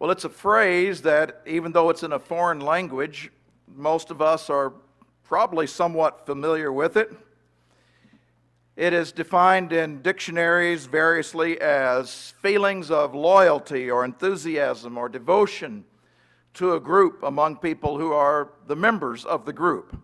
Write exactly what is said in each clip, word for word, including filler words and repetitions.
Well, it's a phrase that, even though it's in a foreign language, most of us are probably somewhat familiar with it. It is defined in dictionaries variously as feelings of loyalty or enthusiasm or devotion to a group among people who are the members of the group.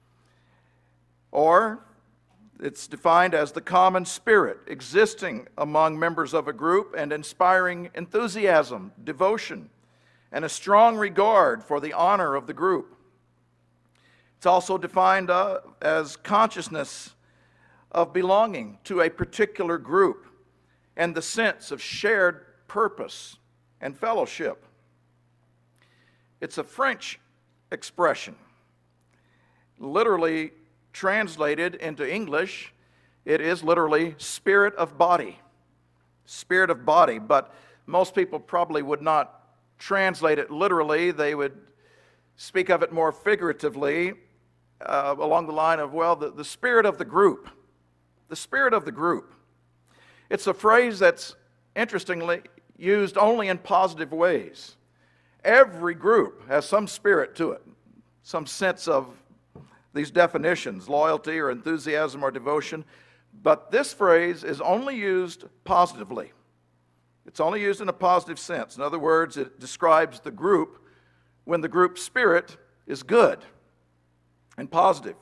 Or it's defined as the common spirit existing among members of a group and inspiring enthusiasm, devotion, and a strong regard for the honor of the group. It's also defined uh, as consciousness of belonging to a particular group and the sense of shared purpose and fellowship. It's a French expression. Literally translated into English, it is literally spirit of body. Spirit of body, but most people probably would not translate it literally. They would speak of it more figuratively uh, along the line of, well, the, the spirit of the group. The spirit of the group. It's a phrase that's interestingly used only in positive ways. Every group has some spirit to it, some sense of these definitions, loyalty or enthusiasm or devotion. But this phrase is only used positively. It's only used in a positive sense. In other words, it describes the group when the group spirit is good and positive.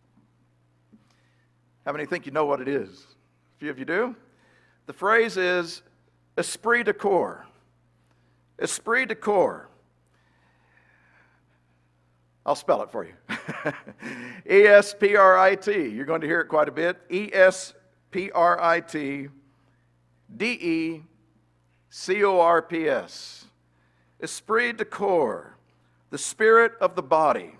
How many think you know what it is? A few of you do. The phrase is esprit de corps. Esprit de corps. I'll spell it for you. E S P R I T. You're going to hear it quite a bit. E S P R I T D E C O R P S. Esprit de corps. The spirit of the body.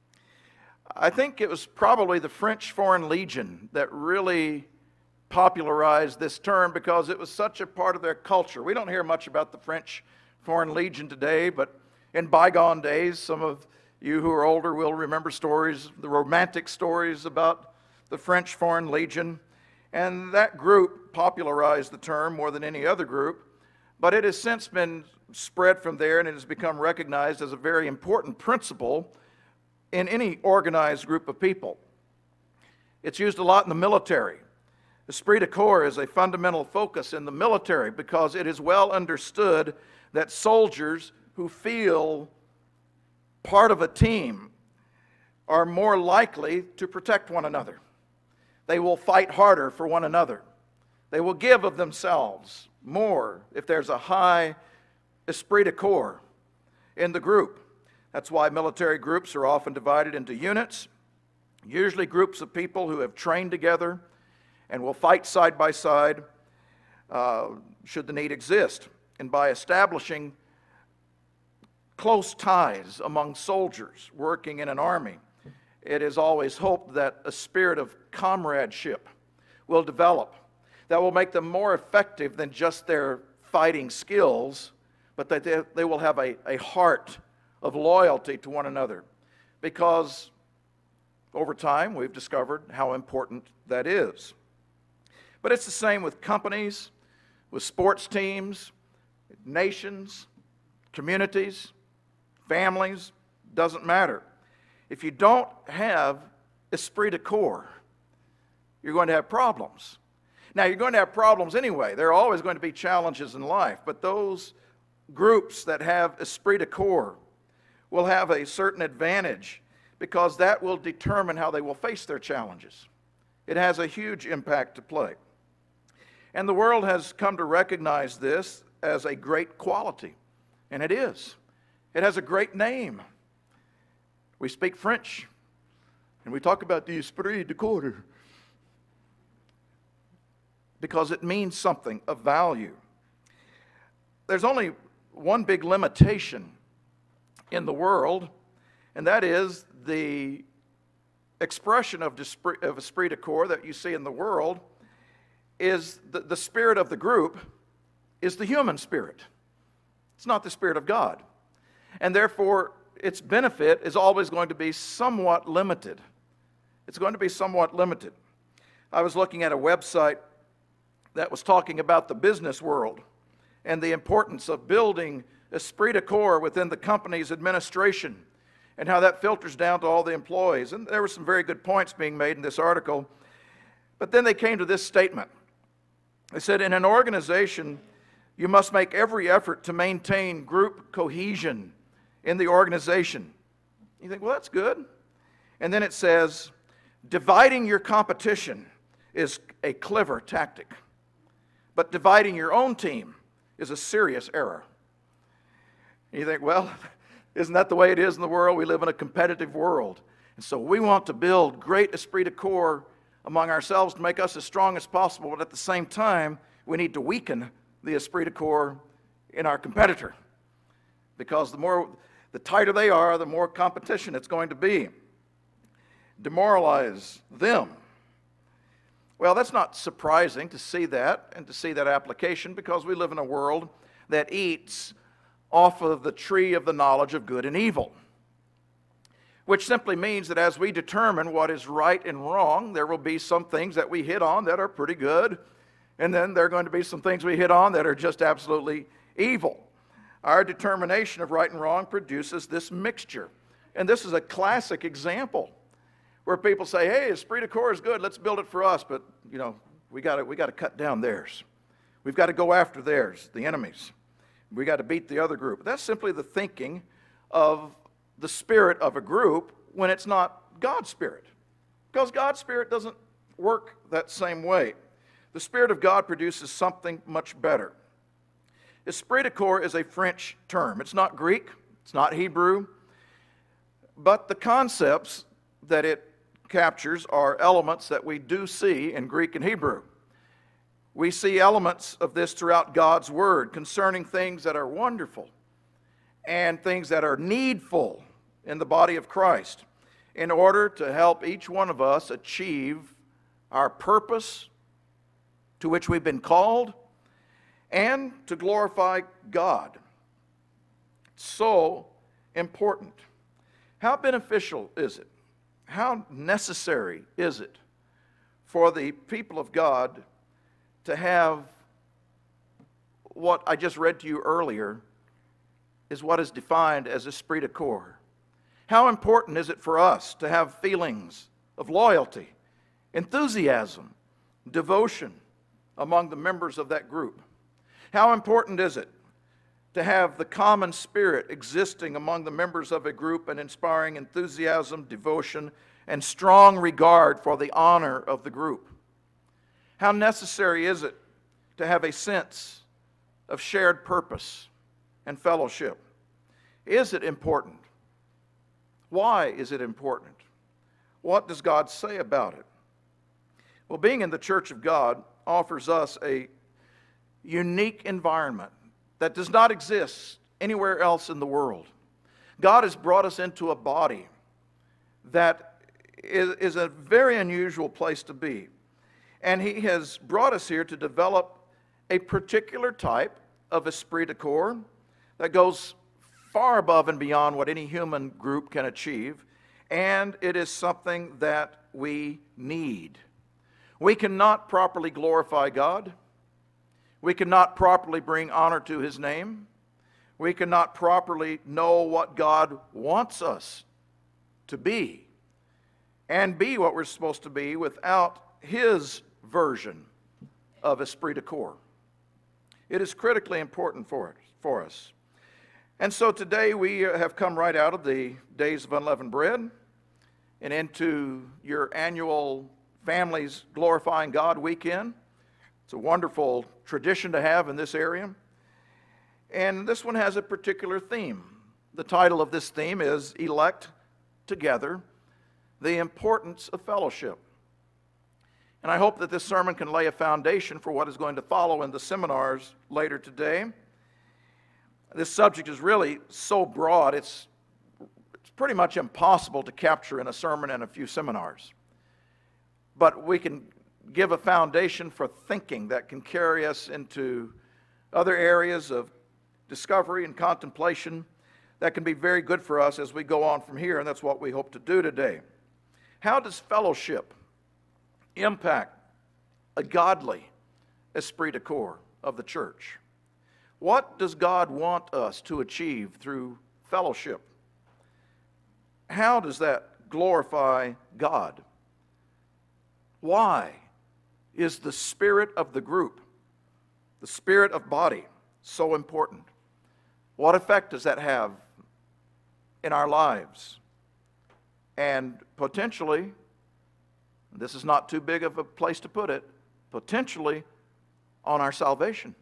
I think it was probably the French Foreign Legion that really popularized this term because it was such a part of their culture. We don't hear much about the French Foreign Legion today, but in bygone days, some of you who are older will remember stories, the romantic stories about the French Foreign Legion. And that group popularized the term more than any other group, but it has since been spread from there and it has become recognized as a very important principle in any organized group of people. It's used a lot in the military. Esprit de corps is a fundamental focus in the military because it is well understood that soldiers who feel part of a team are more likely to protect one another. They will fight harder for one another. They will give of themselves more if there's a high esprit de corps in the group. That's why military groups are often divided into units, usually groups of people who have trained together and will fight side by side uh, should the need exist. And by establishing close ties among soldiers working in an army, it is always hoped that a spirit of comradeship will develop that will make them more effective than just their fighting skills, but that they, they will have a, a heart of loyalty to one another, because over time we've discovered how important that is. But it's the same with companies, with sports teams, nations, communities, families, doesn't matter. If you don't have esprit de corps, you're going to have problems. Now, you're going to have problems anyway. There are always going to be challenges in life, but those groups that have esprit de corps will have a certain advantage because that will determine how they will face their challenges. It has a huge impact to play. And the world has come to recognize this as a great quality, and it is. It has a great name. We speak French, and we talk about the esprit de corps because it means something of value. There's only one big limitation in the world, and that is the expression of esprit, of esprit de corps that you see in the world is the, the spirit of the group is the human spirit. It's not the Spirit of God. And therefore, its benefit is always going to be somewhat limited. It's going to be somewhat limited. I was looking at a website that was talking about the business world and the importance of building esprit de corps within the company's administration and how that filters down to all the employees. And there were some very good points being made in this article. But then they came to this statement. They said, in an organization, you must make every effort to maintain group cohesion in the organization. You think, well, that's good. And then it says, dividing your competition is a clever tactic, but dividing your own team is a serious error. And you think, well, isn't that the way it is in the world? We live in a competitive world. And so we want to build great esprit de corps among ourselves to make us as strong as possible, but at the same time, we need to weaken the esprit de corps in our competitor. Because the more, the tighter they are, the more competition it's going to be. Demoralize them. Well, that's not surprising to see that and to see that application, because we live in a world that eats off of the tree of the knowledge of good and evil. Which simply means that as we determine what is right and wrong, there will be some things that we hit on that are pretty good, and then there are going to be some things we hit on that are just absolutely evil. Our determination of right and wrong produces this mixture. And this is a classic example where people say, hey, esprit de corps is good, let's build it for us, but, you know, we got to we got to cut down theirs. We've got to go after theirs, the enemies. We got to beat the other group. That's simply the thinking of the spirit of a group when it's not God's spirit. Because God's spirit doesn't work that same way. The Spirit of God produces something much better. Esprit de corps is a French term. It's not Greek, it's not Hebrew, but the concepts that it captures are elements that we do see in Greek and Hebrew. We see elements of this throughout God's Word concerning things that are wonderful and things that are needful in the body of Christ in order to help each one of us achieve our purpose to which we've been called and to glorify God. So important. How beneficial is it? How necessary is it for the people of God to have what I just read to you earlier is what is defined as esprit de corps? How important is it for us to have feelings of loyalty, enthusiasm, devotion among the members of that group? How important is it to have the common spirit existing among the members of a group and inspiring enthusiasm, devotion, and strong regard for the honor of the group? How necessary is it to have a sense of shared purpose and fellowship? Is it important? Why is it important? What does God say about it? Well, being in the church of God offers us a unique environment that does not exist anywhere else in the world. God has brought us into a body that is, is a very unusual place to be. And He has brought us here to develop a particular type of esprit de corps that goes far above and beyond what any human group can achieve. And it is something that we need. We cannot properly glorify God. We cannot properly bring honor to His name. We cannot properly know what God wants us to be and be what we're supposed to be without His version of esprit de corps. It is critically important for us, for us. And so today we have come right out of the Days of Unleavened Bread and into your annual Families Glorifying God weekend. It's a wonderful tradition to have in this area. And this one has a particular theme. The title of this theme is Elect Together, the Importance of Fellowship. And I hope that this sermon can lay a foundation for what is going to follow in the seminars later today. This subject is really so broad, it's, it's pretty much impossible to capture in a sermon and a few seminars. But we can give a foundation for thinking that can carry us into other areas of discovery and contemplation that can be very good for us as we go on from here, and that's what we hope to do today. How does fellowship impact a godly esprit de corps of the church? What does God want us to achieve through fellowship? How does that glorify God? Why is the spirit of the group, the spirit of body, so important? What effect does that have in our lives? And potentially, this is not too big of a place to put it, potentially on our salvation.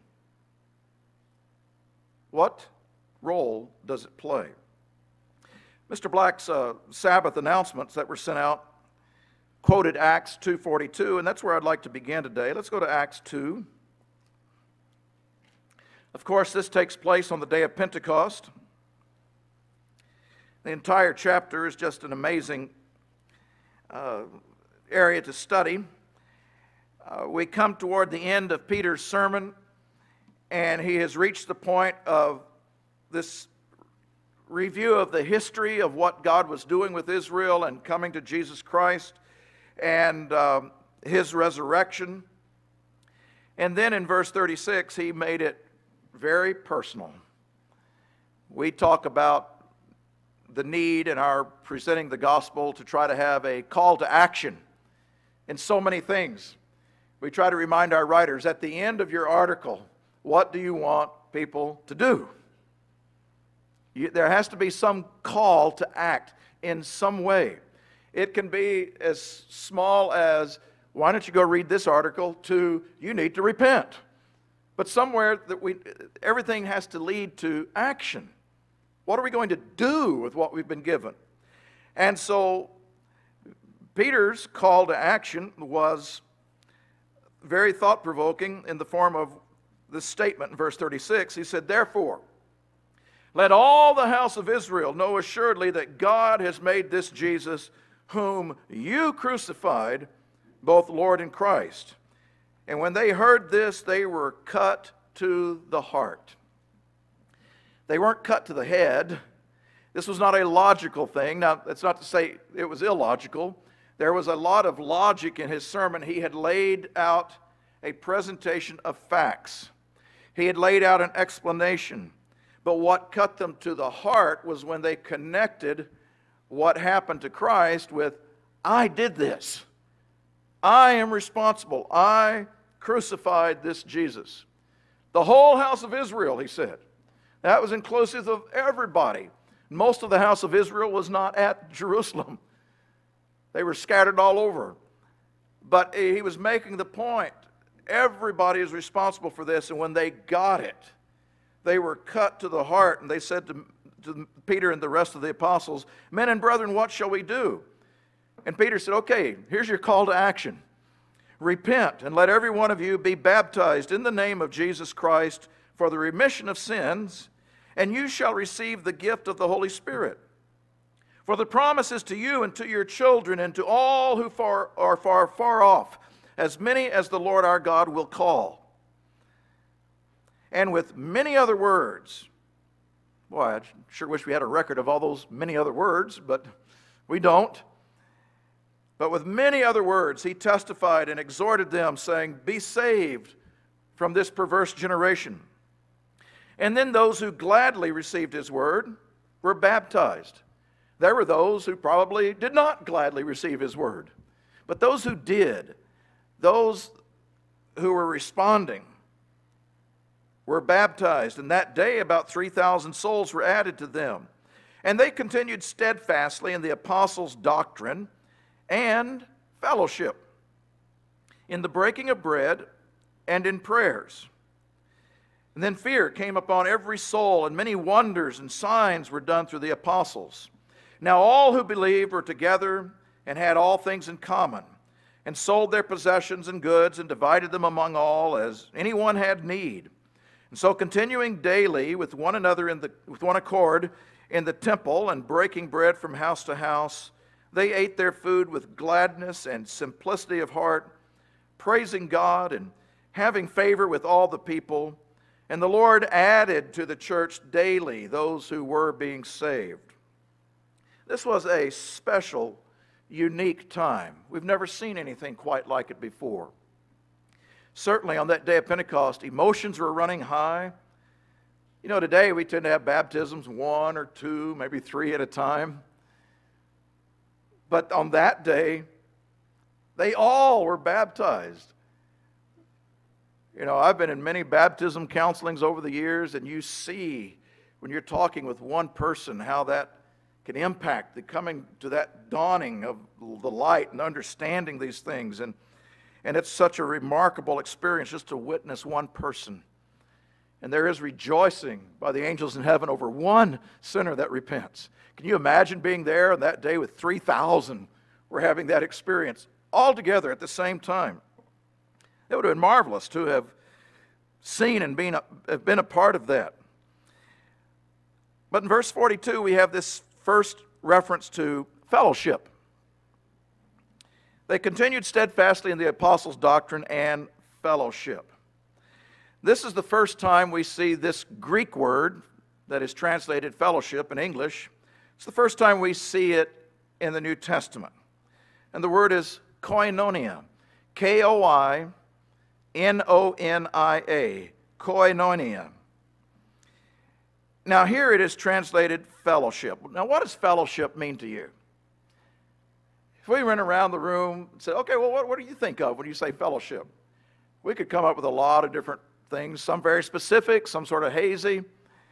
What role does it play? Mister Black's uh, Sabbath announcements that were sent out quoted Acts two forty-two, and that's where I'd like to begin today. Let's go to Acts two. Of course, this takes place on the day of Pentecost. The entire chapter is just an amazing uh, area to study. Uh, we come toward the end of Peter's sermon, and he has reached the point of this review of the history of what God was doing with Israel and coming to Jesus Christ and um, his resurrection. And then in verse thirty-six, he made it very personal. We talk about the need in our presenting the gospel to try to have a call to action in so many things. We try to remind our writers, at the end of your article, what do you want people to do? You, there has to be some call to act in some way. It can be as small as, why don't you go read this article, to, you need to repent. But somewhere that we, everything has to lead to action. What are we going to do with what we've been given? And so Peter's call to action was very thought-provoking in the form of this statement in verse thirty-six. He said, therefore, let all the house of Israel know assuredly that God has made this Jesus, whom you crucified, both Lord and Christ. And when they heard this, they were cut to the heart. They weren't cut to the head. This was not a logical thing. Now, that's not to say it was illogical. There was a lot of logic in his sermon. He had laid out a presentation of facts. He had laid out an explanation. But what cut them to the heart was when they connected what happened to Christ with, I did this. I am responsible. I crucified this Jesus. The whole house of Israel, he said. That was inclusive of everybody. Most of the house of Israel was not at Jerusalem. They were scattered all over. But he was making the point, everybody is responsible for this, and when they got it, they were cut to the heart, and they said to, to Peter and the rest of the apostles, men and brethren, what shall we do? And Peter said, okay, here's your call to action. Repent, and let every one of you be baptized in the name of Jesus Christ for the remission of sins, and you shall receive the gift of the Holy Spirit. For the promise is to you and to your children and to all who far, are far, far off, as many as the Lord our God will call. And with many other words, boy, I sure wish we had a record of all those many other words, but we don't. But with many other words, he testified and exhorted them, saying, be saved from this perverse generation. And then those who gladly received his word were baptized. There were those who probably did not gladly receive his word. But those who did, those who were responding, were baptized. And that day about three thousand souls were added to them. And they continued steadfastly in the apostles' doctrine and fellowship, in the breaking of bread and in prayers. And then fear came upon every soul, and many wonders and signs were done through the apostles. Now all who believed were together and had all things in common, and sold their possessions and goods and divided them among all as anyone had need. And so continuing daily with one another in the with one accord in the temple and breaking bread from house to house, they ate their food with gladness and simplicity of heart, praising God and having favor with all the people. And the Lord added to the church daily those who were being saved. This was a special, unique time. We've never seen anything quite like it before. Certainly on that day of Pentecost, emotions were running high. You know, today we tend to have baptisms, one or two, maybe three at a time. But on that day, they all were baptized. You know, I've been in many baptism counselings over the years, and you see when you're talking with one person how that can impact the coming to that dawning of the light and understanding these things. And, and it's such a remarkable experience just to witness one person. And there is rejoicing by the angels in heaven over one sinner that repents. Can you imagine being there on that day with three thousand were having that experience all together at the same time? It would have been marvelous to have seen and been a, have been a part of that. But in verse forty-two, we have this first reference to fellowship. They continued steadfastly in the apostles' doctrine and fellowship. This is the first time we see this Greek word that is translated fellowship in English. It's the first time we see it in the New Testament. And the word is koinonia, K O I N O N I A, koinonia. Now here it is translated fellowship. Now what does fellowship mean to you? If we went around the room and said, okay, well, what, what do you think of when you say fellowship? We could come up with a lot of different things, some very specific, some sort of hazy.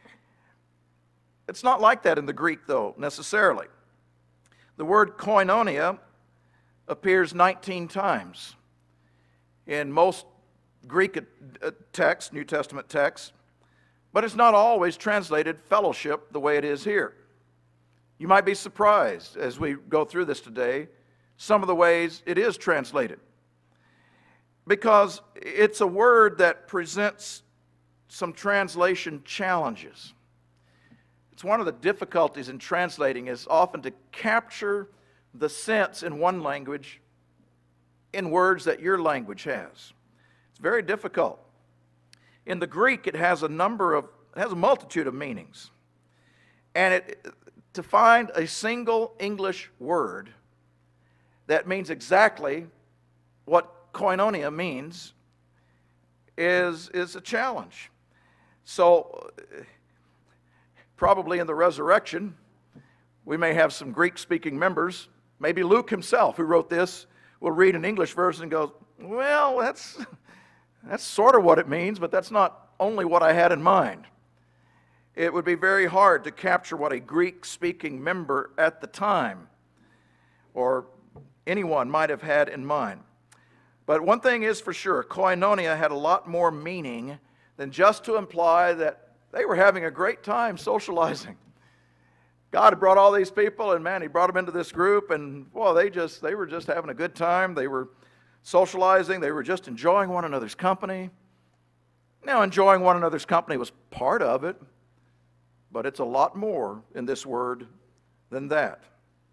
It's not like that in the Greek, though, necessarily. The word koinonia appears nineteen times in most Greek texts, New Testament texts, but it's not always translated fellowship the way it is here. You might be surprised as we go through this today, some of the ways it is translated, because it's a word that presents some translation challenges. It's one of the difficulties in translating is often to capture the sense in one language in words that your language has. It's very difficult. In the Greek, it has a number of, it has a multitude of meanings. And it, to find a single English word that means exactly what koinonia means is, is a challenge. So, probably in the resurrection, we may have some Greek-speaking members. Maybe Luke himself, who wrote this, will read an English version and go, well, that's, that's sort of what it means, but that's not only what I had in mind. It would be very hard to capture what a Greek-speaking member at the time or anyone might have had in mind. But one thing is for sure, koinonia had a lot more meaning than just to imply that they were having a great time socializing. God had brought all these people, and man, he brought them into this group, and well, they just they were just having a good time. They were socializing. They were just enjoying one another's company. Now, enjoying one another's company was part of it, but it's a lot more in this word than that.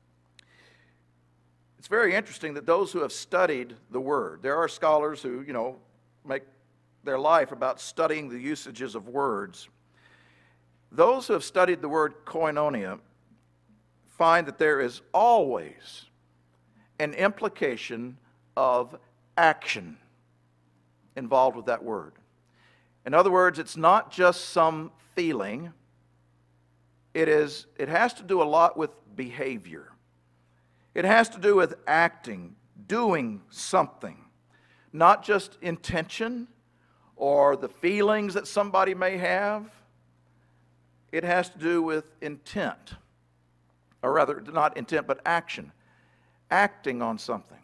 It's very interesting that those who have studied the word, there are scholars who, you know, make their life about studying the usages of words. Those who have studied the word koinonia find that there is always an implication of action involved with that word. In other words, it's not just some feeling. It is, it has to do a lot with behavior. It has to do with acting, doing something, not just intention or the feelings that somebody may have. It has to do with intent, or rather, not intent, but action, acting on something.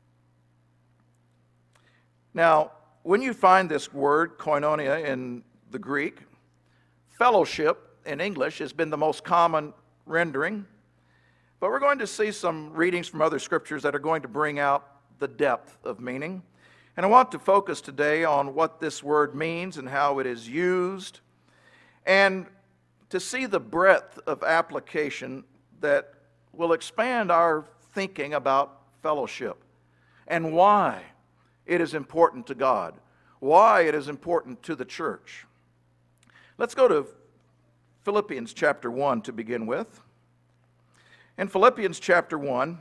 Now, when you find this word, koinonia, in the Greek, fellowship in English has been the most common rendering, but we're going to see some readings from other scriptures that are going to bring out the depth of meaning. And I want to focus today on what this word means and how it is used, and to see the breadth of application that will expand our thinking about fellowship and why it is important to God, why it is important to the church. Let's go to Philippians chapter one to begin with. In Philippians chapter one,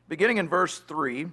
Beginning in verse three,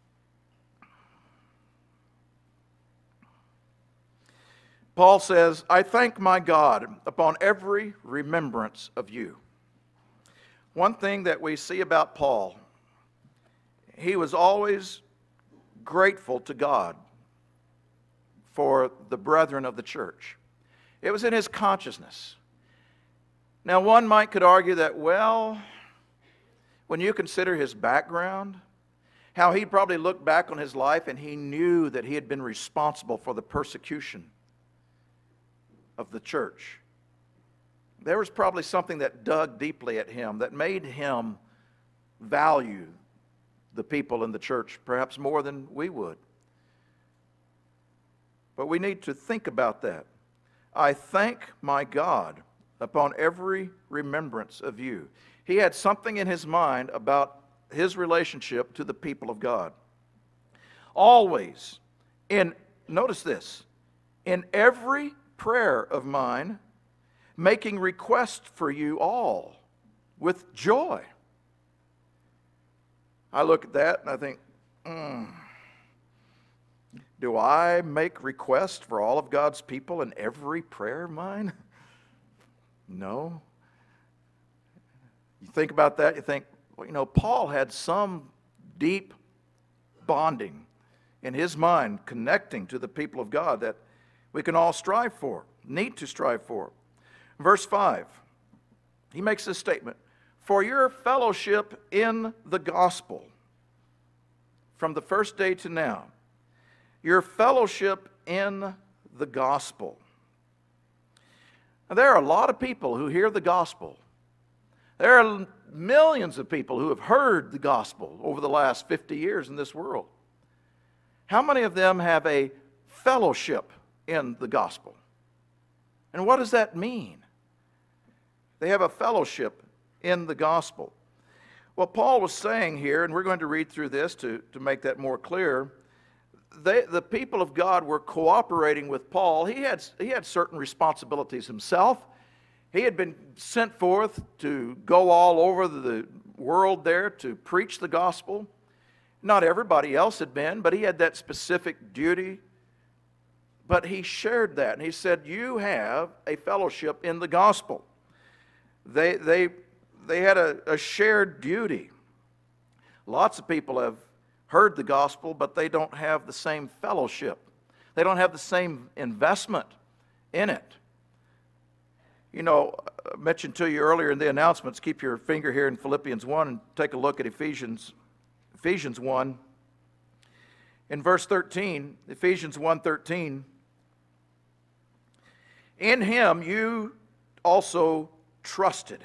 Paul says, I thank my God upon every remembrance of you. One thing that we see about Paul, he was always grateful to God for the brethren of the church. It was in his consciousness. Now, one might could argue that, well, when you consider his background, how he probably looked back on his life and he knew that he had been responsible for the persecution of the church. There was probably something that dug deeply at him that made him value the people in the church perhaps more than we would. But we need to think about that. I thank my God upon every remembrance of you. He had something in his mind about his relationship to the people of God. Always, in, notice this, in every prayer of mine, making request for you all with joy. I look at that and I think, hmm, do I make request for all of God's people in every prayer of mine? No. You think about that, you think, well, you know, Paul had some deep bonding in his mind connecting to the people of God that we can all strive for, need to strive for. Verse five, he makes this statement, for your fellowship in the gospel from the first day to now, your fellowship in the gospel. Now, there are a lot of people who hear the gospel. There are millions of people who have heard the gospel over the last fifty years in this world. How many of them have a fellowship in the gospel? And what does that mean? They have a fellowship in the gospel. What Paul was saying here, and we're going to read through this to, to make that more clear, they, the people of God were cooperating with Paul. He had, he had certain responsibilities himself. He had been sent forth to go all over the world there to preach the gospel. Not everybody else had been, but he had that specific duty. But he shared that, and he said, you have a fellowship in the gospel. They, they, they had a, a shared duty. Lots of people have heard the gospel, but they don't have the same fellowship. They don't have the same investment in it. You know, I mentioned to you earlier in the announcements, keep your finger here in Philippians one and take a look at Ephesians, Ephesians one. In verse thirteen, Ephesians one thirteen, in him you also trusted.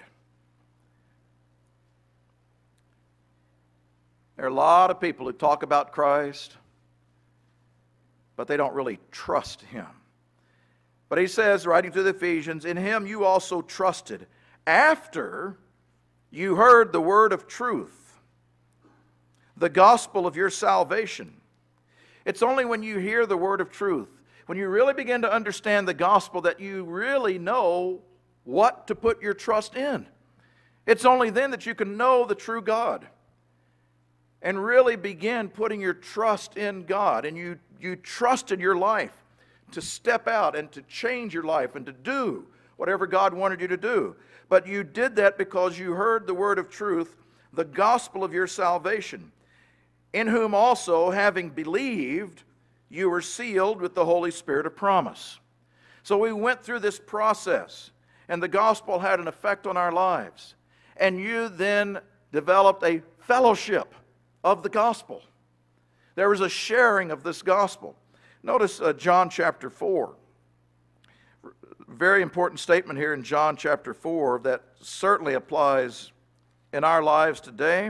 There are a lot of people who talk about Christ, but they don't really trust him. But he says, writing to the Ephesians, in him you also trusted, after you heard the word of truth, the gospel of your salvation. It's only when you hear the word of truth, when you really begin to understand the gospel, that you really know what to put your trust in. It's only then that you can know the true God and really begin putting your trust in God. And you, you trusted your life to step out and to change your life and to do whatever God wanted you to do. But you did that because you heard the word of truth, the gospel of your salvation, in whom also, having believed, you were sealed with the Holy Spirit of promise. So we went through this process, and the gospel had an effect on our lives. And you then developed a fellowship of the gospel. There was a sharing of this gospel. Notice uh, John chapter four. Very important statement here in John chapter four that certainly applies in our lives today.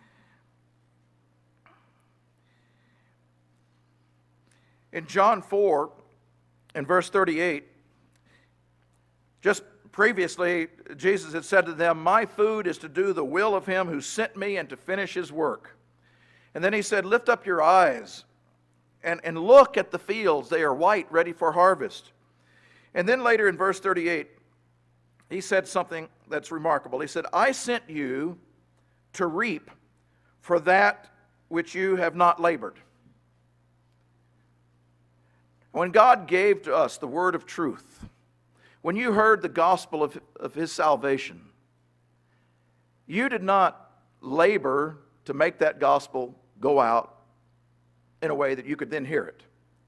In John four, in verse thirty-eight, just previously, Jesus had said to them, my food is to do the will of him who sent me and to finish his work. And then he said, lift up your eyes and, and look at the fields. They are white, ready for harvest. And then later in verse thirty-eight, he said something that's remarkable. He said, I sent you to reap for that which you have not labored. When God gave to us the word of truth, when you heard the gospel of, of His salvation, you did not labor to make that gospel go out in a way that you could then hear it.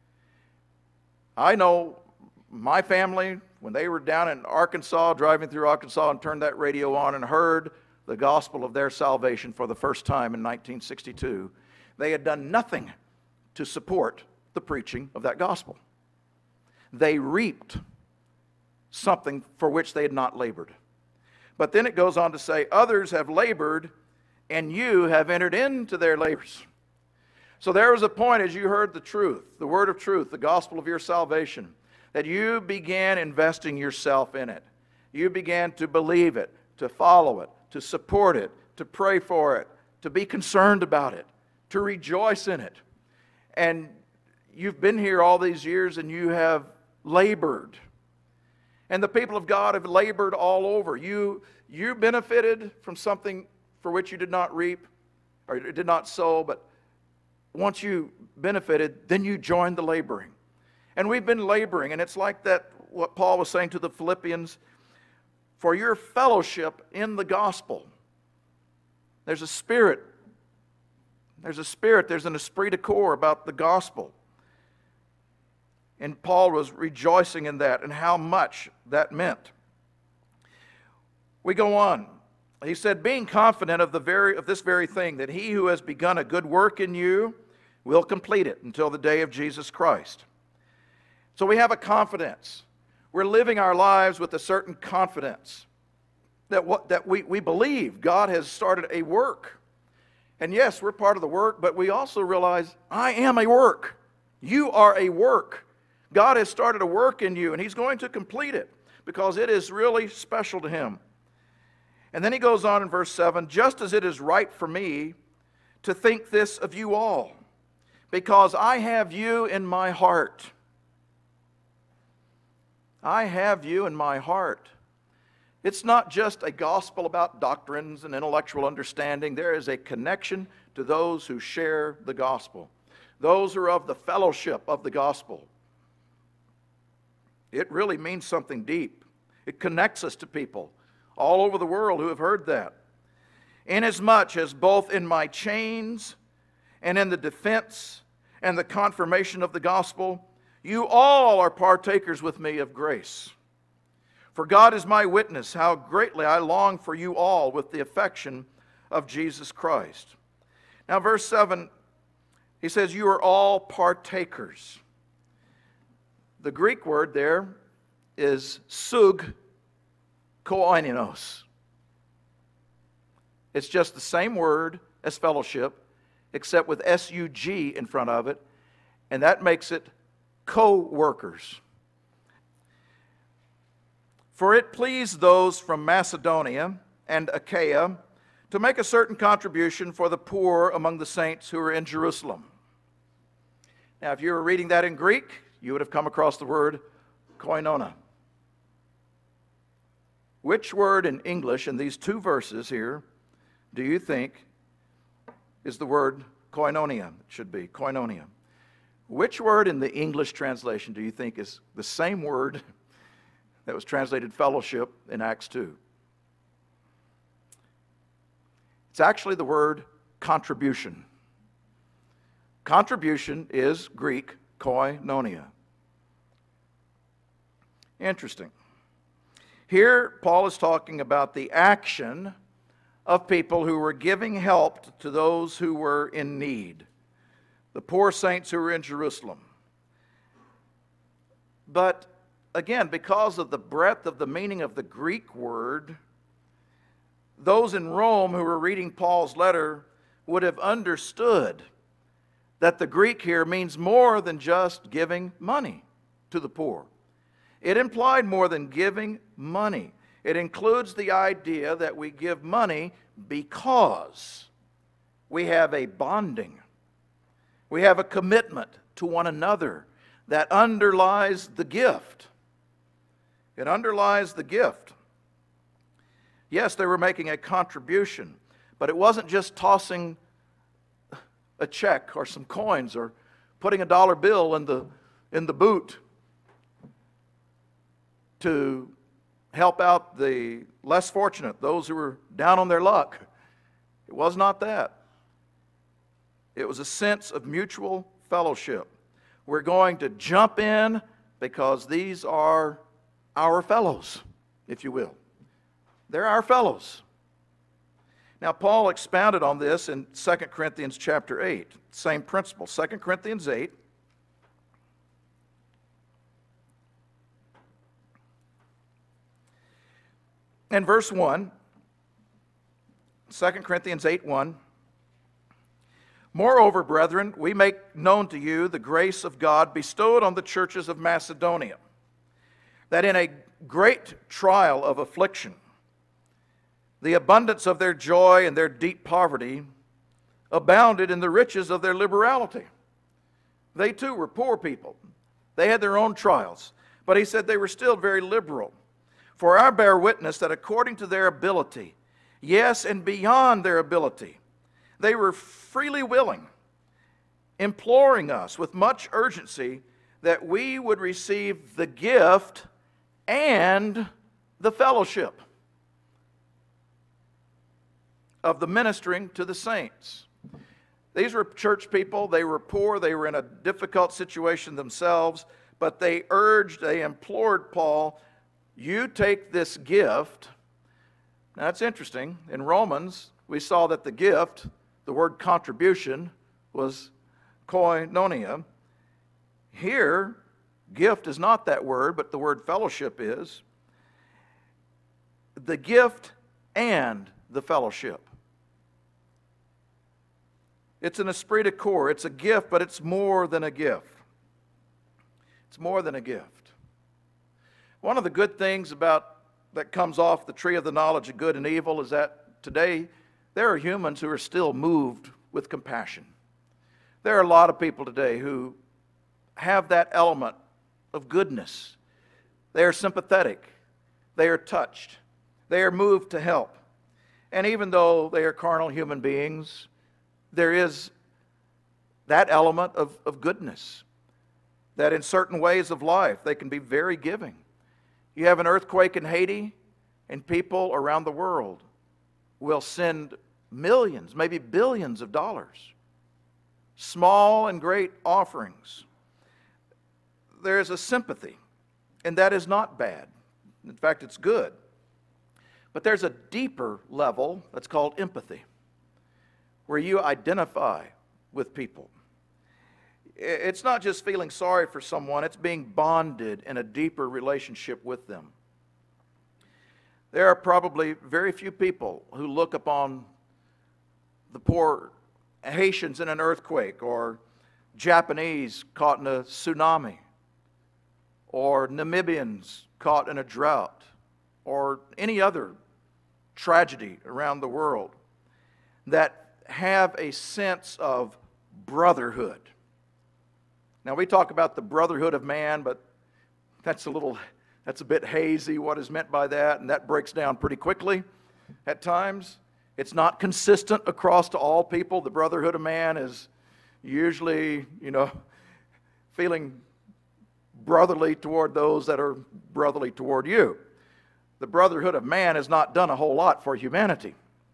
I know my family, when they were down in Arkansas, driving through Arkansas, and turned that radio on and heard the gospel of their salvation for the first time in nineteen sixty-two, they had done nothing to support the preaching of that gospel. They reaped something for which they had not labored. But then it goes on to say, others have labored, and you have entered into their labors. So there was a point as you heard the truth, the word of truth, the gospel of your salvation, that you began investing yourself in it. You began to believe it, to follow it, to support it, to pray for it, to be concerned about it, to rejoice in it. And you've been here all these years and you have labored. And the people of God have labored all over. You, you benefited from something for which you did not reap, or did not sow, but once you benefited, then you joined the laboring. And we've been laboring, and it's like that, what Paul was saying to the Philippians, for your fellowship in the gospel. There's a spirit. There's a spirit, there's an esprit de corps about the gospel. And Paul was rejoicing in that and how much that meant. We go on. He said, being confident of the very of this very thing, that he who has begun a good work in you will complete it until the day of Jesus Christ. So we have a confidence. We're living our lives with a certain confidence that what that we, we believe God has started a work. And yes, we're part of the work, but we also realize I am a work. You are a work. God has started a work in you, and He's going to complete it because it is really special to Him. And then he goes on in verse seven, just as it is right for me to think this of you all, because I have you in my heart. I have you in my heart. It's not just a gospel about doctrines and intellectual understanding. There is a connection to those who share the gospel, those who are of the fellowship of the gospel. It really means something deep. It connects us to people all over the world who have heard that. Inasmuch as both in my chains and in the defense and the confirmation of the gospel, you all are partakers with me of grace. For God is my witness, how greatly I long for you all with the affection of Jesus Christ. Now verse seven, he says, you are all partakers. The Greek word there is sug koinonos. It's just the same word as fellowship, except with S U G in front of it, and that makes it co-workers. For it pleased those from Macedonia and Achaia to make a certain contribution for the poor among the saints who are in Jerusalem. Now, if you were reading that in Greek, you would have come across the word koinona. Which word in English in these two verses here do you think is the word koinonia? It should be koinonia. Which word in the English translation do you think is the same word that was translated fellowship in Acts two? It's actually the word contribution. Contribution is Greek koinonia. Interesting. Here, Paul is talking about the action of people who were giving help to those who were in need, the poor saints who were in Jerusalem. But again, because of the breadth of the meaning of the Greek word, those in Rome who were reading Paul's letter would have understood that the Greek here means more than just giving money to the poor. It implied more than giving money. It includes the idea that we give money because we have a bonding. We have a commitment to one another that underlies the gift. It underlies the gift. Yes, they were making a contribution, but it wasn't just tossing a check or some coins or putting a dollar bill in the, in the boot to help out the less fortunate, those who were down on their luck. It was not that. It was a sense of mutual fellowship. We're going to jump in because these are our fellows, if you will. They're our fellows. Now, Paul expounded on this in Second Corinthians chapter eight. Same principle. Second Corinthians eight. And verse one. Second Corinthians eight one. Moreover, brethren, we make known to you the grace of God bestowed on the churches of Macedonia, that in a great trial of affliction, the abundance of their joy and their deep poverty abounded in the riches of their liberality. They too were poor people. They had their own trials. But he said they were still very liberal. For I bear witness that according to their ability, yes, and beyond their ability, they were freely willing, imploring us with much urgency that we would receive the gift and the fellowship of the ministering to the saints. These were church people. They were poor. They were in a difficult situation themselves, but they urged, they implored Paul, you take this gift. Now, that's interesting. In Romans, we saw that the gift, the word contribution, was koinonia. Here, gift is not that word, but the word fellowship is. The gift and the fellowship. It's an esprit de corps. It's a gift, but it's more than a gift. It's more than a gift. One of the good things about that comes off the tree of the knowledge of good and evil is that today there are humans who are still moved with compassion. There are a lot of people today who have that element of goodness. They are sympathetic. They are touched. They are moved to help. And even though they are carnal human beings, there is that element of, of goodness, that in certain ways of life they can be very giving. You have an earthquake in Haiti, and people around the world will send millions, maybe billions of dollars, small and great offerings. There is a sympathy, and that is not bad. In fact, it's good. But there's a deeper level that's called empathy, where you identify with people. It's not just feeling sorry for someone, it's being bonded in a deeper relationship with them. There are probably very few people who look upon the poor Haitians in an earthquake, or Japanese caught in a tsunami, or Namibians caught in a drought, or any other tragedy around the world, that have a sense of brotherhood. Now, we talk about the brotherhood of man, but that's a little, that's a bit hazy what is meant by that, and that breaks down pretty quickly at times. It's not consistent across to all people. The brotherhood of man is usually, you know, feeling brotherly toward those that are brotherly toward you. The brotherhood of man has not done a whole lot for humanity.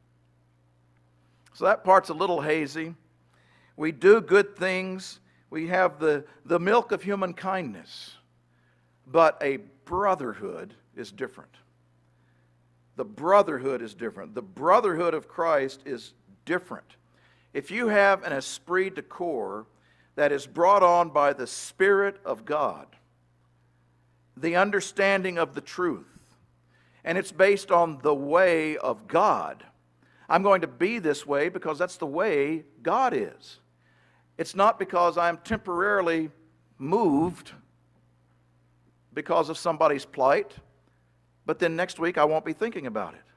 So that part's a little hazy. We do good things. We have the, the milk of human kindness. But a brotherhood is different. The brotherhood is different. The brotherhood of Christ is different. If you have an esprit de corps that is brought on by the Spirit of God, the understanding of the truth, and it's based on the way of God. I'm going to be this way because that's the way God is. It's not because I'm temporarily moved because of somebody's plight, but then next week I won't be thinking about it.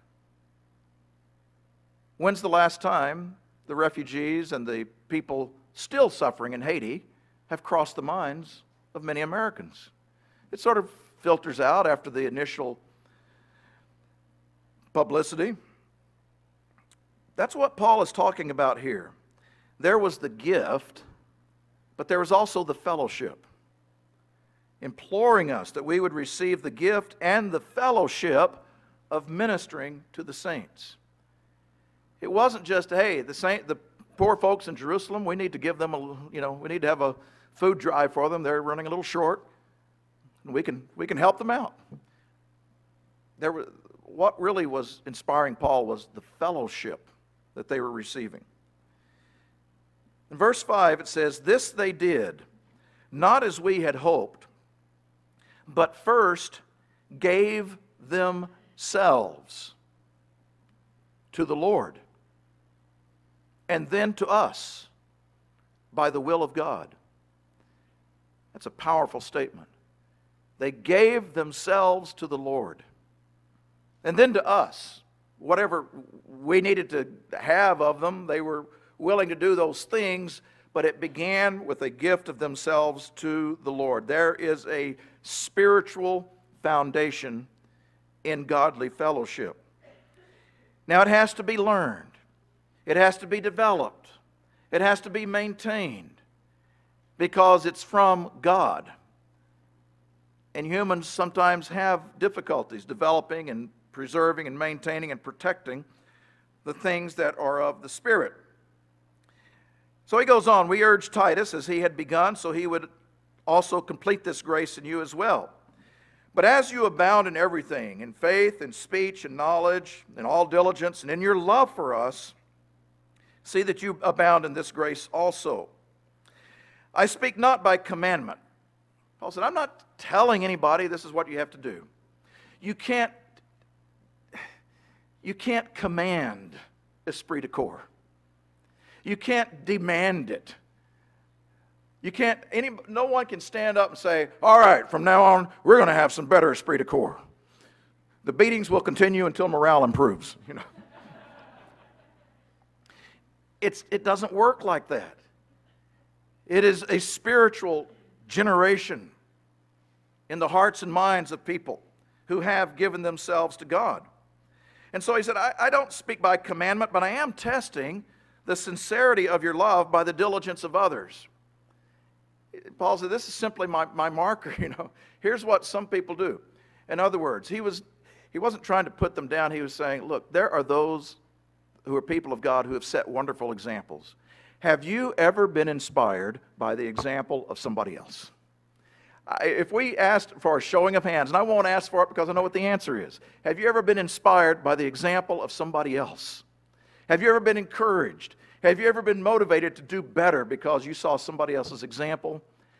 When's the last time the refugees and the people still suffering in Haiti have crossed the minds of many Americans? It sort of filters out after the initial publicity. That's what Paul is talking about here. there was the gift, but there was also the fellowship, imploring us that we would receive the gift and the fellowship of ministering to the saints. It wasn't just, hey, the saint, the poor folks in Jerusalem, we need to give them a, you know, we need to have a food drive for them. They're running a little short, and we can we can help them out. There were, what really was inspiring Paul was the fellowship that they were receiving. In verse five it says, "This they did, not as we had hoped, but first gave themselves to the Lord, and then to us by the will of God." That's a powerful statement. They gave themselves to the Lord, and then to us. Whatever we needed to have of them, they were willing to do those things, but it began with a gift of themselves to the Lord. There is a spiritual foundation in godly fellowship. Now, it has to be learned. It has to be developed. It has to be maintained, because it's from God. And humans sometimes have difficulties developing and preserving and maintaining and protecting the things that are of the Spirit. So he goes on, "We urge Titus, as he had begun, so he would also complete this grace in you as well. But as you abound in everything, in faith, in speech, in knowledge, in all diligence, and in your love for us, see that you abound in this grace also. I speak not by commandment." Paul said, I'm not telling anybody this is what you have to do. You can't, you can't command esprit de corps. You can't demand it. You can't, any, no one can stand up and say, all right, from now on, we're going to have some better esprit de corps. The beatings will continue until morale improves. You know, it's, it doesn't work like that. It is a spiritual generation in the hearts and minds of people who have given themselves to God. And so he said, I, I don't speak by commandment, but I am testing the sincerity of your love by the diligence of others. Paul said, this is simply my, my marker, you know. Here's what some people do. In other words, he, was, he wasn't trying to put them down. He was saying, look, there are those who are people of God who have set wonderful examples. Have you ever been inspired by the example of somebody else? I, if we asked for a showing of hands, and I won't ask for it because I know what the answer is. Have you ever been inspired by the example of somebody else? Have you ever been encouraged? Have you ever been motivated to do better because you saw somebody else's example?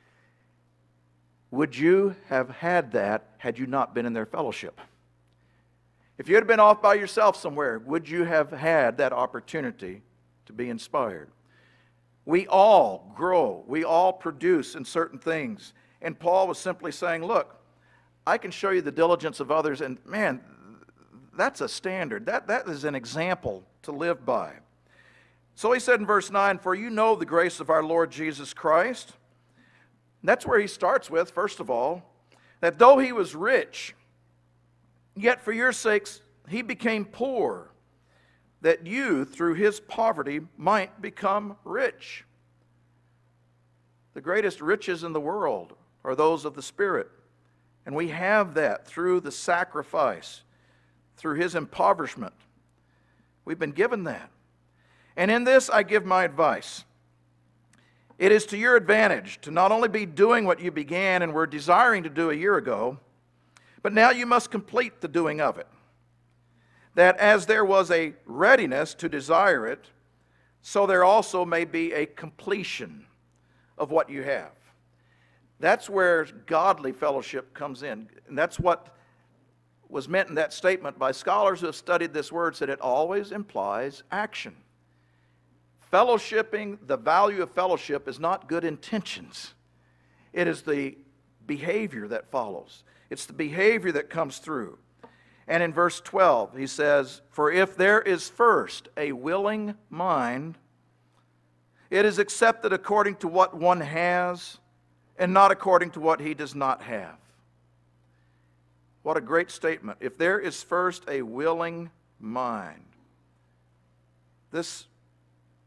Would you have had that had you not been in their fellowship? If you had been off by yourself somewhere, would you have had that opportunity to be inspired? We all grow. We all produce in certain things. And Paul was simply saying, look, I can show you the diligence of others, and man, that's a standard. That, that is an example to live by. So he said in verse nine, for you know the grace of our Lord Jesus Christ. And that's where he starts with, first of all, that though he was rich, yet for your sakes he became poor, that you through his poverty might become rich. The greatest riches in the world are those of the Spirit. And we have that through the sacrifice, through his impoverishment. We've been given that. And in this I give my advice. It is to your advantage to not only be doing what you began and were desiring to do a year ago, but now you must complete the doing of it. That as there was a readiness to desire it, so there also may be a completion of what you have. That's where godly fellowship comes in. And that's what was meant in that statement by scholars who have studied this word, said it always implies action. Fellowshipping, the value of fellowship is not good intentions. It is the behavior that follows. It's the behavior that comes through. And in verse twelve, he says, for if there is first a willing mind, it is accepted according to what one has, and not according to what he does not have. What a great statement. If there is first a willing mind. This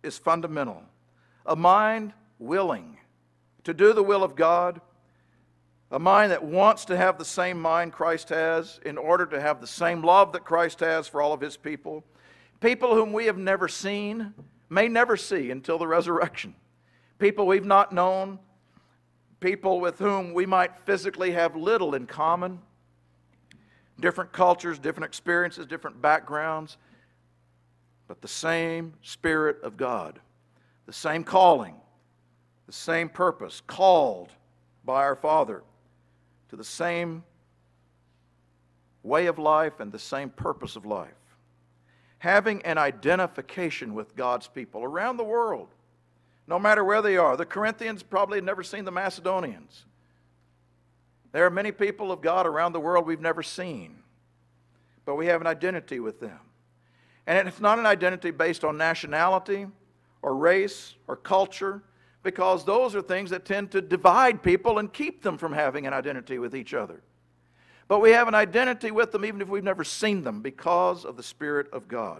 is fundamental. A mind willing to do the will of God, a mind that wants to have the same mind Christ has in order to have the same love that Christ has for all of His people. People whom we have never seen, may never see until the resurrection. People we've not known, people with whom we might physically have little in common. Different cultures, different experiences, different backgrounds, but the same Spirit of God, the same calling, the same purpose, called by our Father to the same way of life and the same purpose of life. Having an identification with God's people around the world, no matter where they are. The Corinthians probably had never seen the Macedonians. There are many people of God around the world we've never seen, but we have an identity with them. And it's not an identity based on nationality or race or culture, because those are things that tend to divide people and keep them from having an identity with each other. But we have an identity with them even if we've never seen them, because of the Spirit of God.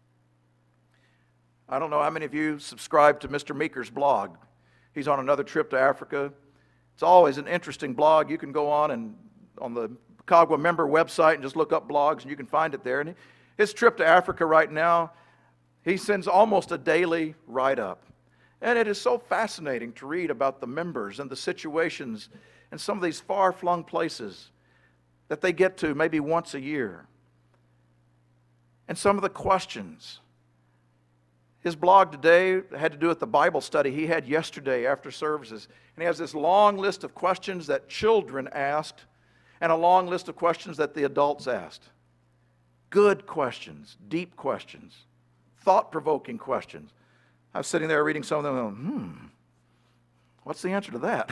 I don't know how many of you subscribe to Mister Meeker's blog. He's on another trip to Africa. It's always an interesting blog. You can go on and on the Cagua member website and just look up blogs, and you can find it there. And his trip to Africa right now, he sends almost a daily write-up. And it is so fascinating to read about the members and the situations in some of these far-flung places that they get to maybe once a year. And some of the questions. His blog today had to do with the Bible study he had yesterday after services. And he has this long list of questions that children asked and a long list of questions that the adults asked. Good questions, deep questions, thought-provoking questions. I was sitting there reading some of them and going, hmm, what's the answer to that?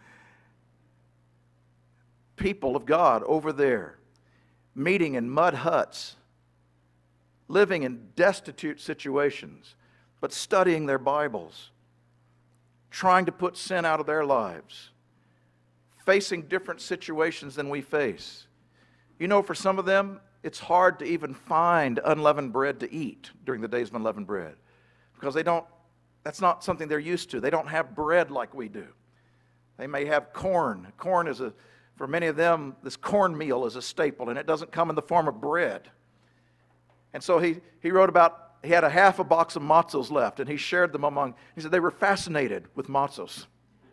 People of God over there, meeting in mud huts, living in destitute situations, but studying their Bibles, trying to put sin out of their lives, facing different situations than we face. You know, for some of them, it's hard to even find unleavened bread to eat during the days of unleavened bread, because they don't, that's not something they're used to. They don't have bread like we do. They may have corn. Corn is a, for many of them, this cornmeal is a staple, and it doesn't come in the form of bread. And so he, he wrote about, he had a half a box of matzos left, and he shared them among, he said they were fascinated with matzos.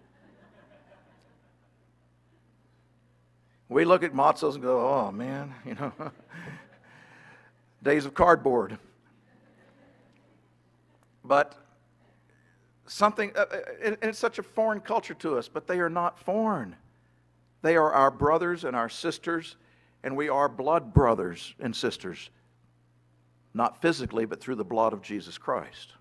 We look at matzos and go, oh man, you know, days of cardboard. But something, uh, and it's such a foreign culture to us, but they are not foreign. They are our brothers and our sisters, and we are blood brothers and sisters. Not physically, but through the blood of Jesus Christ.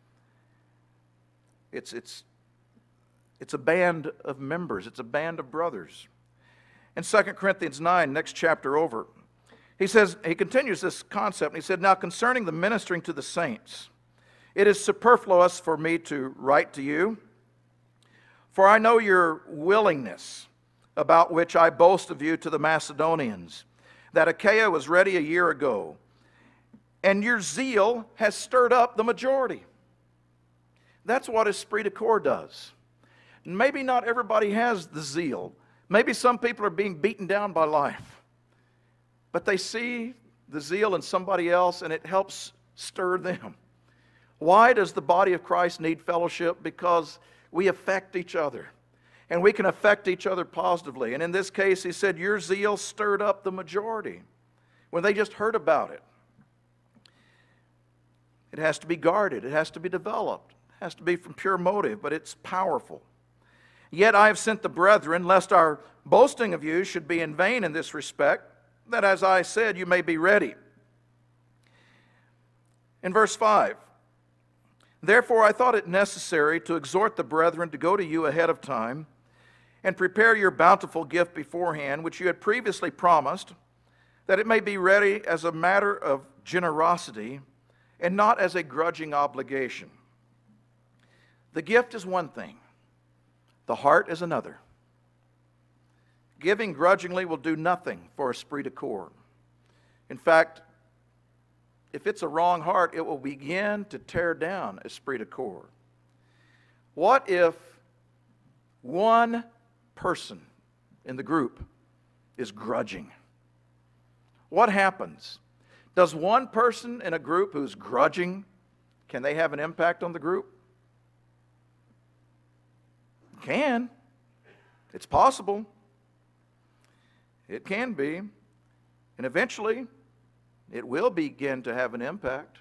It's, it's, it's a band of members. It's a band of brothers. In Second Corinthians nine, next chapter over, he says, he continues this concept, and he said, now concerning the ministering to the saints, it is superfluous for me to write to you, for I know your willingness, about which I boast of you to the Macedonians, that Achaia was ready a year ago, and your zeal has stirred up the majority. That's what esprit de corps does. Maybe not everybody has the zeal. Maybe some people are being beaten down by life. But they see the zeal in somebody else, and it helps stir them. Why does the body of Christ need fellowship? Because we affect each other. And we can affect each other positively. And in this case, he said, your zeal stirred up the majority when they just heard about it. It has to be guarded. It has to be developed. It has to be from pure motive, but it's powerful. Yet I have sent the brethren, lest our boasting of you should be in vain in this respect, that as I said, you may be ready. In verse five, therefore I thought it necessary to exhort the brethren to go to you ahead of time and prepare your bountiful gift beforehand, which you had previously promised, that it may be ready as a matter of generosity and not as a grudging obligation. The gift is one thing. The heart is another. Giving grudgingly will do nothing for esprit de corps. In fact, if it's a wrong heart, it will begin to tear down esprit de corps. What if one person in the group is grudging? What happens? Does one person in a group who's grudging, can they have an impact on the group? Can. It's possible. It can be. And eventually, it will begin to have an impact.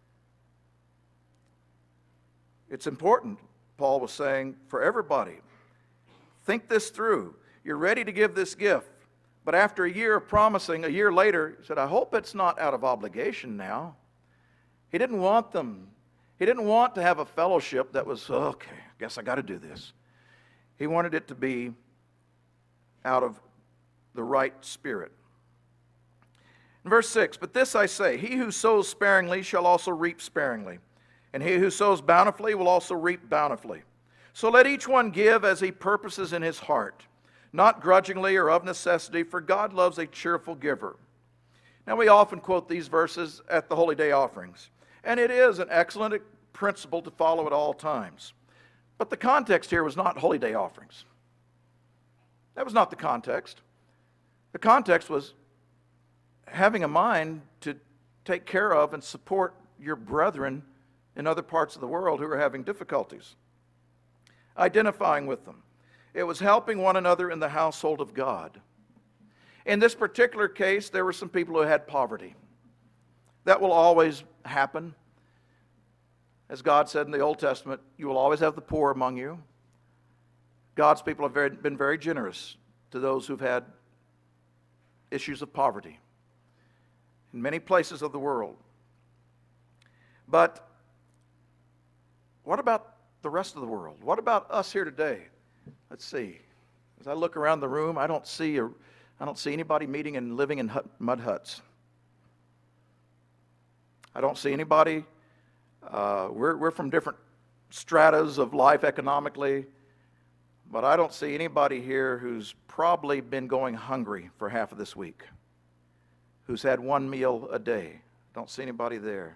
It's important, Paul was saying, for everybody. Think this through. You're ready to give this gift. But after a year of promising, a year later, he said, I hope it's not out of obligation now. He didn't want them. He didn't want to have a fellowship that was, okay, I guess I got to do this. He wanted it to be out of the right spirit. In verse six, but this I say, he who sows sparingly shall also reap sparingly, and he who sows bountifully will also reap bountifully. So let each one give as he purposes in his heart, not grudgingly or of necessity, for God loves a cheerful giver. Now we often quote these verses at the Holy Day offerings, and it is an excellent principle to follow at all times. But the context here was not Holy Day offerings. That was not the context. The context was having a mind to take care of and support your brethren in other parts of the world who are having difficulties. Identifying with them. It was helping one another in the household of God. In this particular case, there were some people who had poverty. That will always happen. As God said in the Old Testament, you will always have the poor among you. God's people have very, been very generous to those who've had issues of poverty in many places of the world. But what about the rest of the world? What about us here today? Let's see. As I look around the room, I don't see a, I don't see anybody meeting and living in hut, mud huts. I don't see anybody. Uh, we're we're from different stratas of life economically, but I don't see anybody here who's probably been going hungry for half of this week, who's had one meal a day. Don't see anybody there.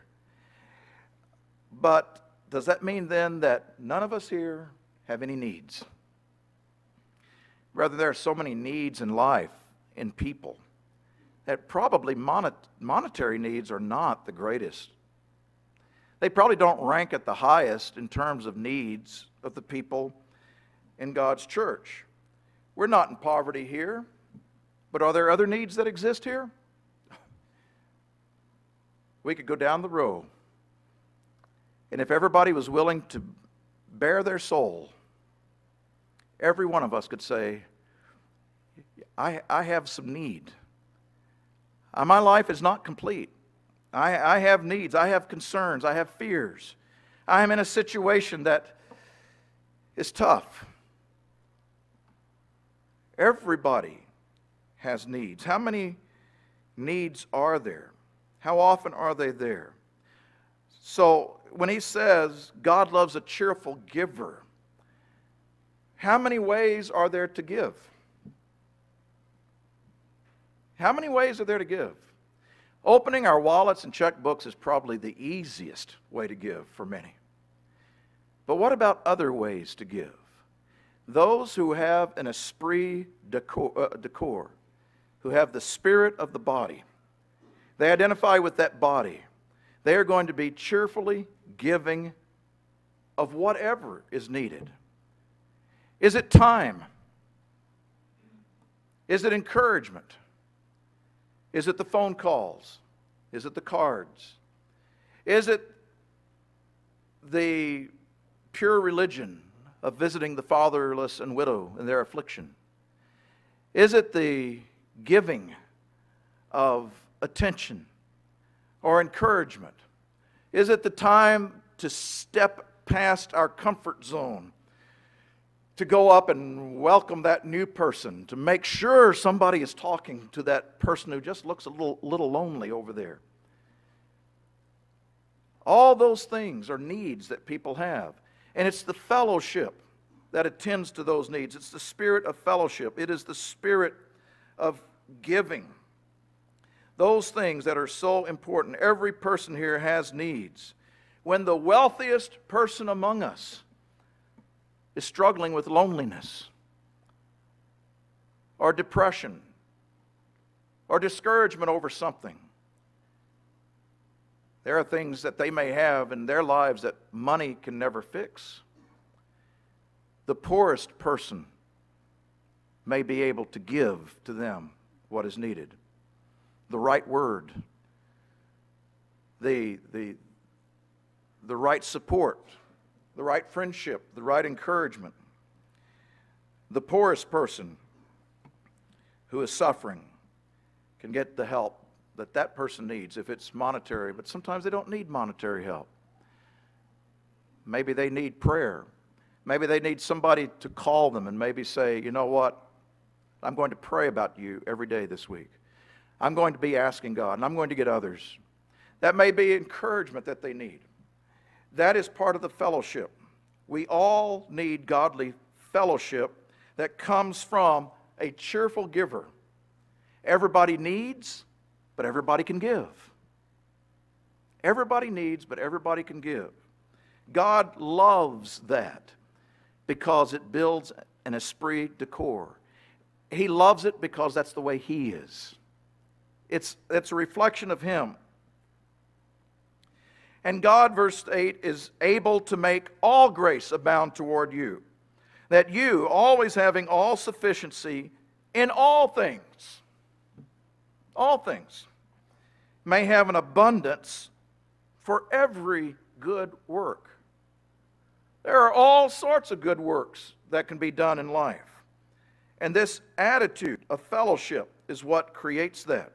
But does that mean then that none of us here have any needs? Rather, there are so many needs in life, in people, that probably monet- monetary needs are not the greatest. They probably don't rank at the highest in terms of needs of the people in God's church. We're not in poverty here, but are there other needs that exist here? We could go down the row, and if everybody was willing to bare their soul, every one of us could say, I, I have some need. Uh, my life is not complete. I, I have needs. I have concerns. I have fears. I am in a situation that is tough. Everybody has needs. How many needs are there? How often are they there? So when he says God loves a cheerful giver, how many ways are there to give? How many ways are there to give? Opening our wallets and checkbooks is probably the easiest way to give for many. But what about other ways to give? Those who have an esprit de corps, who have the spirit of the body, they identify with that body. They are going to be cheerfully giving of whatever is needed. Is it time? Is it encouragement? Is it the phone calls? Is it the cards? Is it the pure religion of visiting the fatherless and widow in their affliction? Is it the giving of attention or encouragement? Is it the time to step past our comfort zone, to go up and welcome that new person, to make sure somebody is talking to that person who just looks a little, little lonely over there? All those things are needs that people have. And it's the fellowship that attends to those needs. It's the spirit of fellowship. It is the spirit of giving. those things that are so important. Every person here has needs. When the wealthiest person among us is struggling with loneliness or depression or discouragement over something, there are things that they may have in their lives that money can never fix. The poorest person may be able to give to them what is needed. The right word, the, the, the right support, the right friendship, the right encouragement. The poorest person who is suffering can get the help that that person needs if it's monetary, but sometimes they don't need monetary help. Maybe they need prayer. Maybe they need somebody to call them and maybe say, you know what, I'm going to pray about you every day this week. I'm going to be asking God, and I'm going to get others. That may be encouragement that they need. That is part of the fellowship. We all need godly fellowship that comes from a cheerful giver. Everybody needs, but everybody can give. Everybody needs, but everybody can give. God loves that because it builds an esprit de corps. He loves it because that's the way He is. It's, it's a reflection of Him. And God, verse eight, is able to make all grace abound toward you, that you, always having all sufficiency in all things, all things, may have an abundance for every good work. There are all sorts of good works that can be done in life. And this attitude of fellowship is what creates that.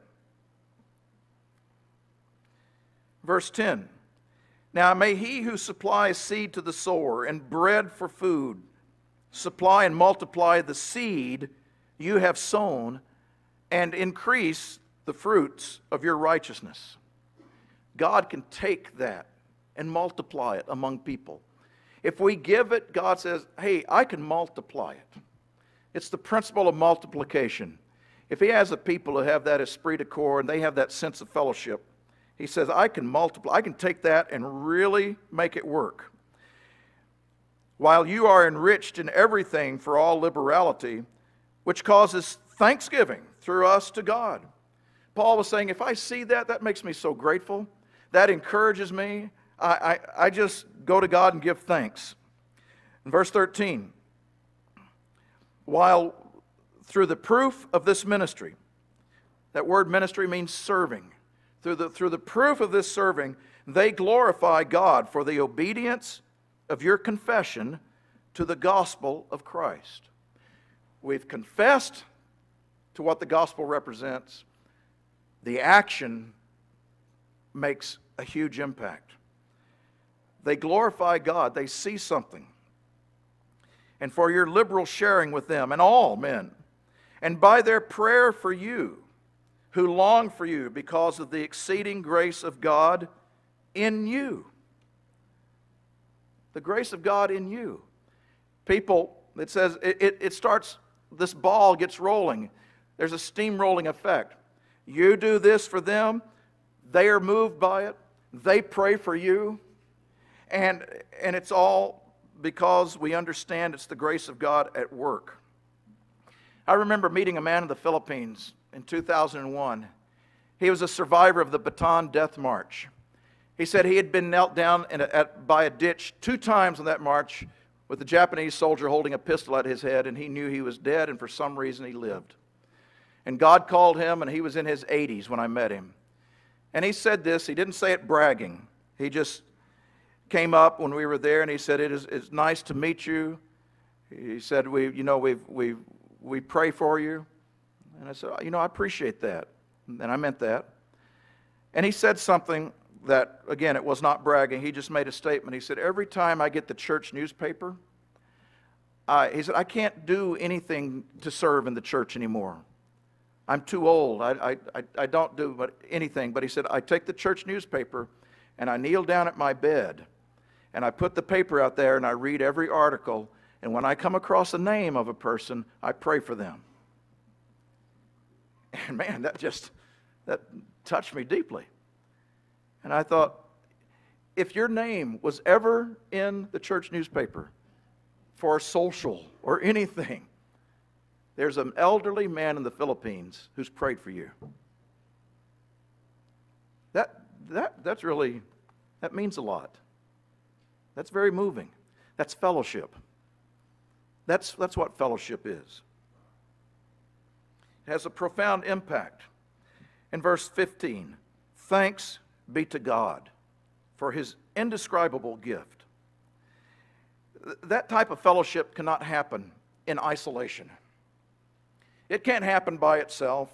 Verse ten, now may He who supplies seed to the sower and bread for food supply and multiply the seed you have sown and increase the fruits of your righteousness. God can take that and multiply it among people. If we give it, God says, hey, I can multiply it. It's the principle of multiplication. If He has a people who have that esprit de corps and they have that sense of fellowship, He says, I can multiply, I can take that and really make it work. While you are enriched in everything for all liberality, which causes thanksgiving through us to God. Paul was saying, if I see that, that makes me so grateful. That encourages me. I, I, I just go to God and give thanks. In verse thirteen, while through the proof of this ministry, that word ministry means serving. Through the, through the proof of this serving, they glorify God for the obedience of your confession to the gospel of Christ. We've confessed to what the gospel represents. The action makes a huge impact. They glorify God. They see something. And for your liberal sharing with them and all men, and by their prayer for you, who long for you because of the exceeding grace of God in you. The grace of God in you. People, it says, it, it, it starts, this ball gets rolling. There's a steamrolling effect. You do this for them, they are moved by it, they pray for you, and, and it's all because we understand it's the grace of God at work. I remember meeting a man in the Philippines in two thousand one. He was a survivor of the Bataan Death March. He said he had been knelt down in a, at, by a ditch two times on that march with a Japanese soldier holding a pistol at his head, and he knew he was dead, and for some reason he lived. And God called him, and he was in his eighties when I met him. And he said this, he didn't say it bragging. He just came up when we were there, and he said, it is, it's nice to meet you. He said, we, you know, we we we pray for you. And I said, you know, I appreciate that. And I meant that. And he said something that, again, it was not bragging. He just made a statement. He said, every time I get the church newspaper, I, he said, I can't do anything to serve in the church anymore. I'm too old. I, I, I don't do anything. But he said, I take the church newspaper and I kneel down at my bed and I put the paper out there and I read every article. And when I come across the name of a person, I pray for them. And man, that just, that touched me deeply. And I thought, if your name was ever in the church newspaper for a social or anything, there's an elderly man in the Philippines who's prayed for you. That, that, that's really, that means a lot. That's very moving. That's fellowship. That's, that's what fellowship is. It has a profound impact. In verse fifteen, thanks be to God for his indescribable gift. That type of fellowship cannot happen in isolation. It can't happen by itself.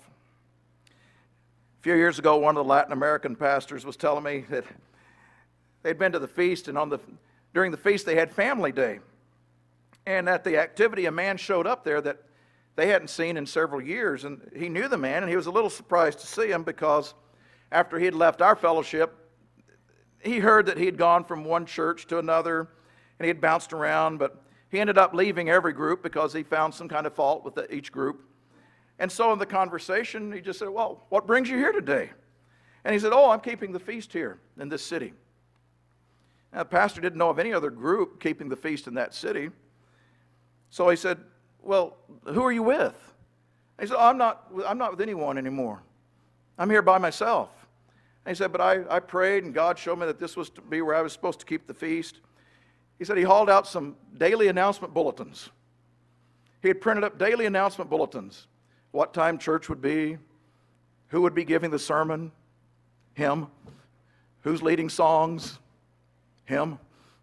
A few years ago, one of the Latin American pastors was telling me that they'd been to the feast, and on the during the feast they had family day. And at the activity, a man showed up there that they hadn't seen in several years, and he knew the man, and he was a little surprised to see him because after he had left our fellowship, he heard that he had gone from one church to another, and he had bounced around, but he ended up leaving every group because he found some kind of fault with the, each group. And so in the conversation, he just said, well, what brings you here today? And he said, oh, I'm keeping the feast here in this city. Now, the pastor didn't know of any other group keeping the feast in that city. So he said, well, who are you with? And he said, oh, I'm not, I'm not with anyone anymore. I'm here by myself. And he said, but I, I prayed, and God showed me that this was to be where I was supposed to keep the feast. He said he hauled out some daily announcement bulletins. He had printed up daily announcement bulletins. What time church would be, who would be giving the sermon, him. Who's leading songs, him.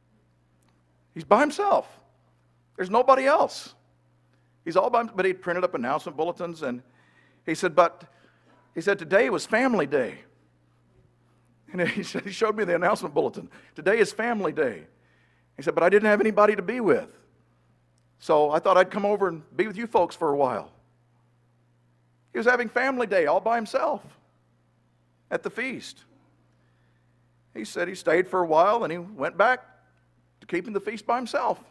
He's by himself. There's nobody else. He's all by himself, but he'd printed up announcement bulletins, and he said, but, he said, today was family day. And he said, he showed me the announcement bulletin. Today is family day. He said, but I didn't have anybody to be with. So I thought I'd come over and be with you folks for a while. He was having family day all by himself at the feast. He said he stayed for a while and he went back to keeping the feast by himself.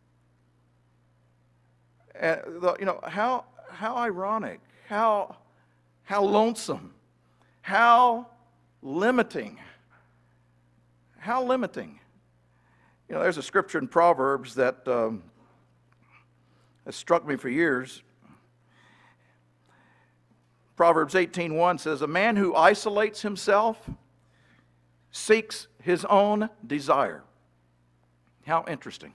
And the, you know, how how ironic, how how lonesome, how limiting, how limiting. You know, there's a scripture in Proverbs that um, has struck me for years. Proverbs eighteen one says, a man who isolates himself seeks his own desire. How interesting.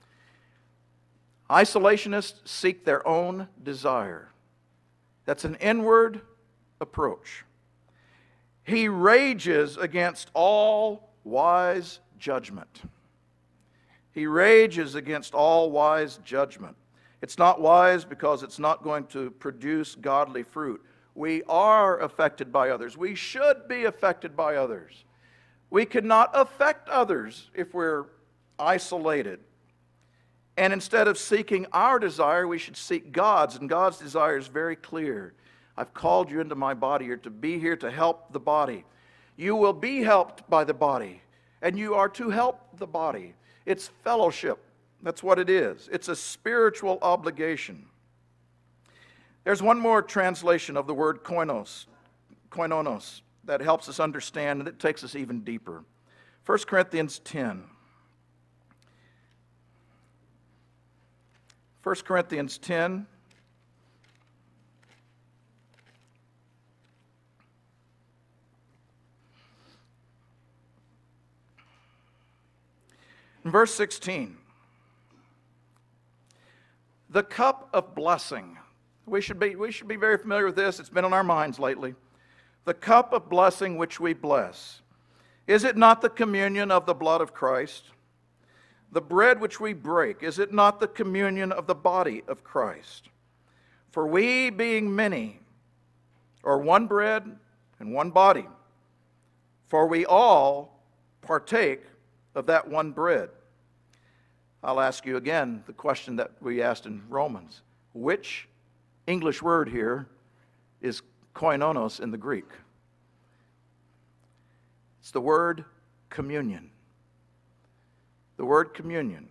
Isolationists seek their own desire. That's an inward approach. He rages against all wise judgment. He rages against all wise judgment. It's not wise because it's not going to produce godly fruit. We are affected by others. We should be affected by others. We cannot affect others if we're isolated. And instead of seeking our desire, we should seek God's. And God's desire is very clear. I've called you into my body. You're to be here to help the body. You will be helped by the body. And you are to help the body. It's fellowship. That's what it is. It's a spiritual obligation. There's one more translation of the word koinos, koinonos, that helps us understand, and it takes us even deeper. First Corinthians ten. First Corinthians ten. In verse sixteen. The cup of blessing. We should be, we should be very familiar with this. It's been on our minds lately. The cup of blessing which we bless. Is it not the communion of the blood of Christ? The bread which we break, is it not the communion of the body of Christ? For we, being many, are one bread and one body. For we all partake of that one bread. I'll ask you again the question that we asked in Romans. Which English word here is koinonos in the Greek? It's the word communion. The word communion.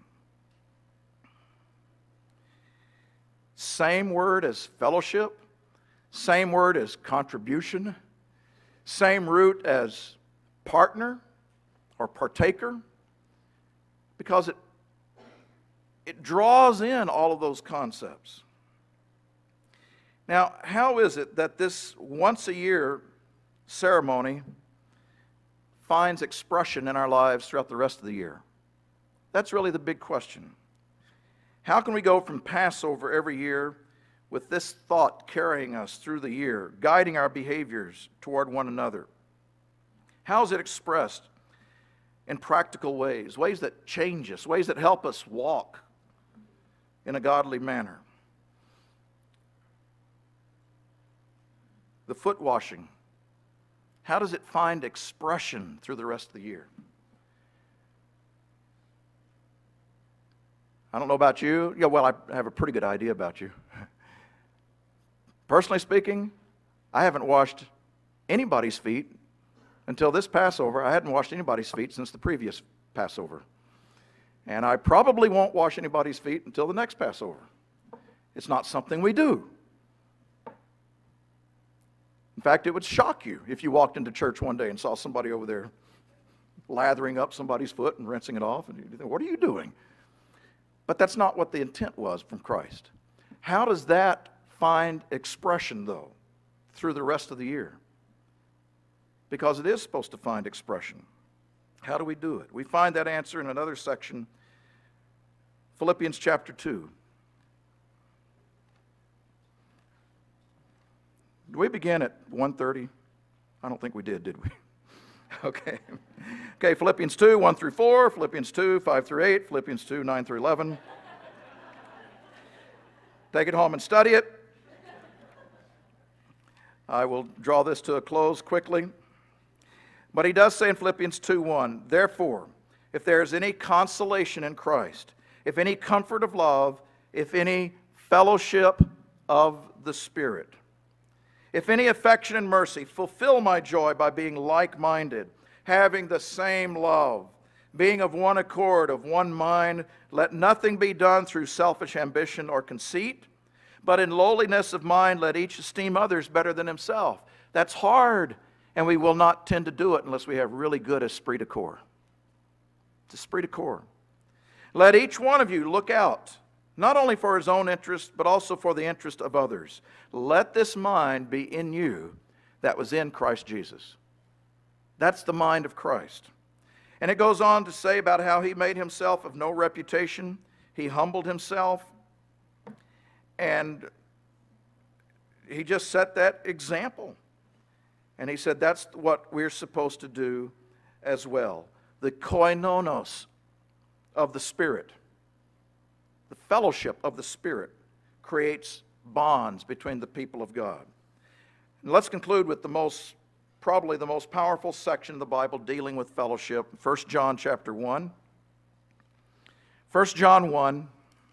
Same word as fellowship, same word as contribution, Same root as partner or partaker, because it, it draws in all of those concepts. Now, how is it that this once a year ceremony finds expression in our lives throughout the rest of the year? That's really the big question. How can we go from Passover every year with this thought carrying us through the year, guiding our behaviors toward one another? How is it expressed in practical ways, ways that change us, ways that help us walk in a godly manner? The foot washing, how does it find expression through the rest of the year? I don't know about you. Yeah, well, I have a pretty good idea about you. Personally speaking, I haven't washed anybody's feet until this Passover. I hadn't washed anybody's feet since the previous Passover. And I probably won't wash anybody's feet until the next Passover. It's not something we do. In fact, it would shock you if you walked into church one day and saw somebody over there lathering up somebody's foot and rinsing it off. And you think, what are you doing? But that's not what the intent was from Christ. How does that find expression, though, through the rest of the year? Because it is supposed to find expression. How do we do it? We find that answer in another section, Philippians chapter two. Did we begin at one thirty? I don't think we did, did we? Okay. Okay, Philippians two, one through four, Philippians two, five through eight, Philippians two, nine through eleven. Take it home and study it. I will draw this to a close quickly. But he does say in Philippians two, one, therefore, if there is any consolation in Christ, if any comfort of love, if any fellowship of the Spirit, if any affection and mercy, fulfill my joy by being like-minded, having the same love, being of one accord, of one mind. Let nothing be done through selfish ambition or conceit, but in lowliness of mind let each esteem others better than himself. That's hard, and we will not tend to do it unless we have really good esprit de corps. It's esprit de corps. Let each one of you look out, not only for his own interest, but also for the interest of others. Let this mind be in you that was in Christ Jesus. That's the mind of Christ. And it goes on to say about how he made himself of no reputation. He humbled himself. And he just set that example. And he said that's what we're supposed to do as well. The koinonos of the Spirit. The fellowship of the Spirit creates bonds between the people of God. And let's conclude with the most, probably the most powerful section of the Bible dealing with fellowship, First John chapter one. First John one.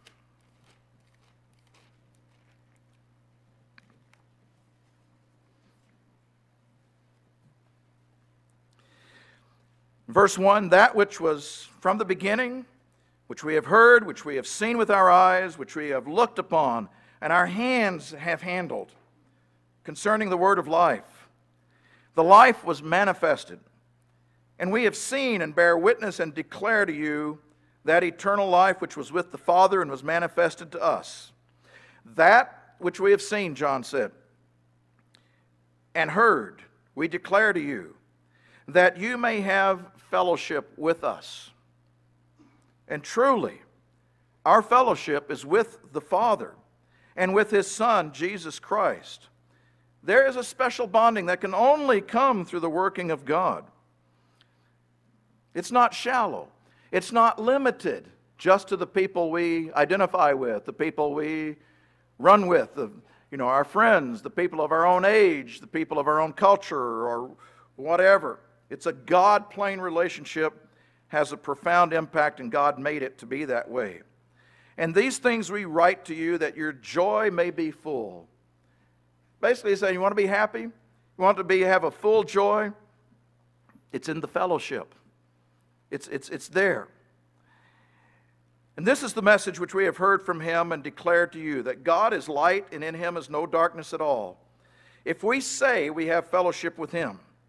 Verse one, that which was from the beginning, which we have heard, which we have seen with our eyes, which we have looked upon, and our hands have handled, concerning the word of life. The life was manifested, and we have seen and bear witness and declare to you that eternal life which was with the Father and was manifested to us. That which we have seen, John said, and heard, we declare to you, that you may have fellowship with us. And truly, our fellowship is with the Father and with His Son, Jesus Christ. There is a special bonding that can only come through the working of God. It's not shallow. It's not limited just to the people we identify with, the people we run with, the, you know, our friends, the people of our own age, the people of our own culture, or whatever. It's a God-plane relationship, has a profound impact, and God made it to be that way. And these things we write to you that your joy may be full. Basically, he's saying, you want to be happy? You want to be have a full joy? It's in the fellowship. It's, it's, it's there. And this is the message which we have heard from Him and declared to you, that God is light and in Him is no darkness at all. If we say we have fellowship with Him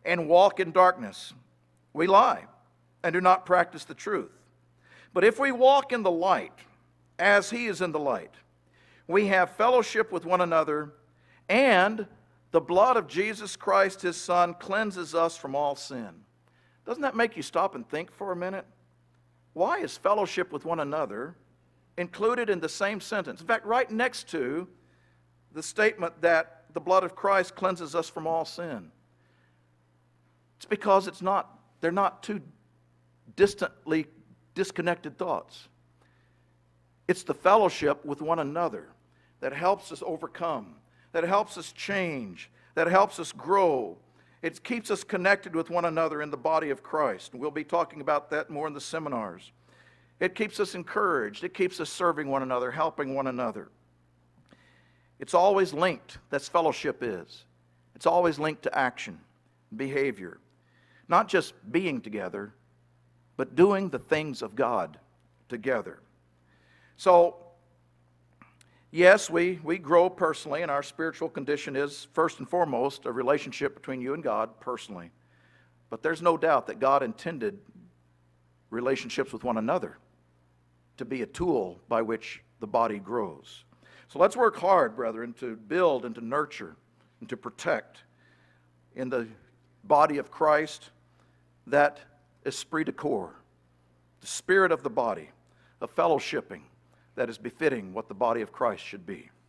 and walk in darkness, we lie and do not practice the truth. But if we walk in the light, as he is in the light, we have fellowship with one another, and the blood of Jesus Christ, his Son, cleanses us from all sin. Doesn't that make you stop and think for a minute? Why is fellowship with one another included in the same sentence? In fact, right next to the statement that the blood of Christ cleanses us from all sin. It's because it's not, they're not two distantly disconnected thoughts. It's the fellowship with one another that helps us overcome, that helps us change, that helps us grow. It keeps us connected with one another in the body of Christ. We'll be talking about that more in the seminars. It keeps us encouraged. It keeps us serving one another, helping one another. It's always linked, that's fellowship is. It's always linked to action, behavior. Not just being together, but doing the things of God together. So, yes, we, we grow personally, and our spiritual condition is, first and foremost, a relationship between you and God personally. But there's no doubt that God intended relationships with one another to be a tool by which the body grows. So let's work hard, brethren, to build and to nurture and to protect in the body of Christ that esprit de corps, the spirit of the body, of fellowshipping that is befitting what the body of Christ should be.